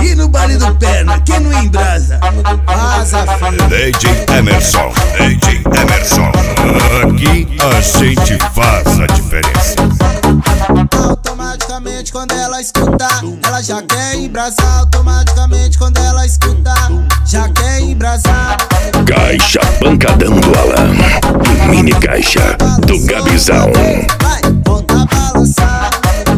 E no baile do perna, quem não embrasa? Vaza, filho. DJ Emerson, DJ Emerson. Aqui a gente faz a diferença. Automaticamente quando ela escutar, ela já quer embrasar. Automaticamente quando ela escutar, já quer embrasar. Caixa Pancadão do Alan, mini caixa do Gabizão. Vai, volta a balançar.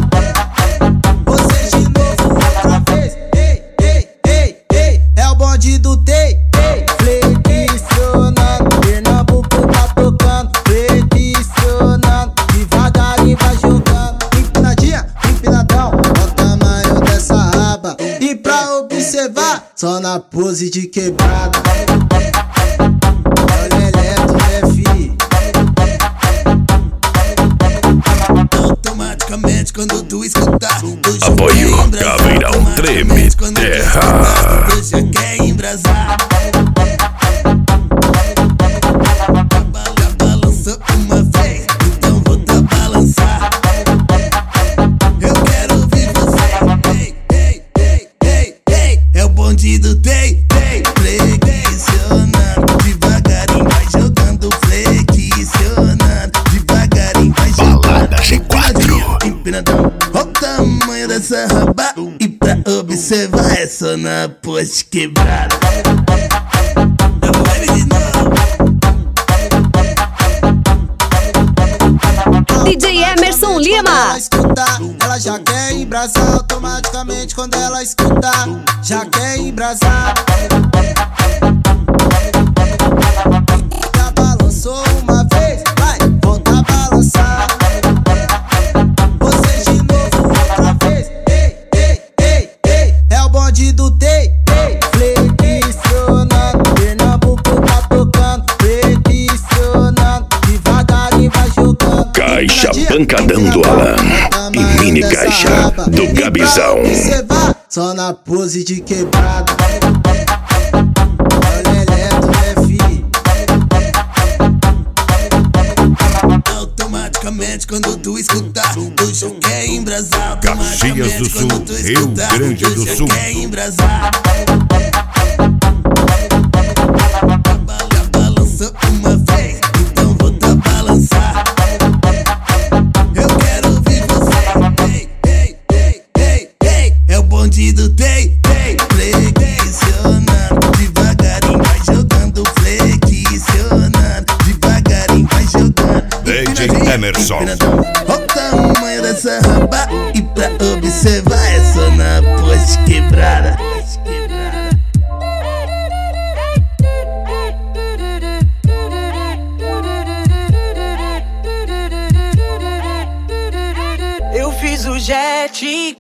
Você de novo outra vez. Ei, ei, ei, ei, é o bonde do Tei. Flexionando, Pernambuco tá tocando. Flexionando, devagarinho vai jogando. Empinadinha, empinadão, olha o tamanho dessa raba. E pra observar, só na pose de quebrada. Olha eletro, né, fi? Automaticamente quando tu escutar, tu já Apoio quer embrasar. Caveirão Treme Quando tu Terra. escutar, tu já quer embrasar. Já balançou uma vez, então vou tá balançar. Eu quero ouvir você. Ei, ei, ei, ei, ei, é o bonde do Tei, Tei. Flexionando, devagarinho vai jogando. Flexionando, devagarinho vai jogando. Balada G4. Empinadão, olha o tamanho dessa raba. E pra observar é só na pose quebrada. Eu vou de novo. DJ Emerson Lima. Ela escutar, ela já quer embrasar. Automaticamente quando ela escutar, já quer embrasar. Já balançou uma vez, vai, volta a balançar. Você de novo outra vez. Ei, ei, ei, ei, é o bonde do Tei. Flexionando, Pernambuco tá tocando. Flexionando, devagarinho vai jogando. Caixa Pancadão do Alan e mini caixa do Gabizão. Observar, só na pose de quebrada. Olha eletro, né, fi? Automaticamente quando tu escutar, tu já quer embrasar. Caxias do Sul, Quando tu Rio escutar, Grande tu do já Sul. quer embrasar. Já balançou uma vez, então vou tá balançar. Eu quero ouvir você. Ei, ei, ei, ei, ei, é o bonde do Tei, Tei. Flexionando, devagarinho vai jogando. Flexionando, devagarinho vai jogando. DJ Emerson. Olha o tamanho dessa raba. E pra observar é só na pose quebrada. Eu fiz o jet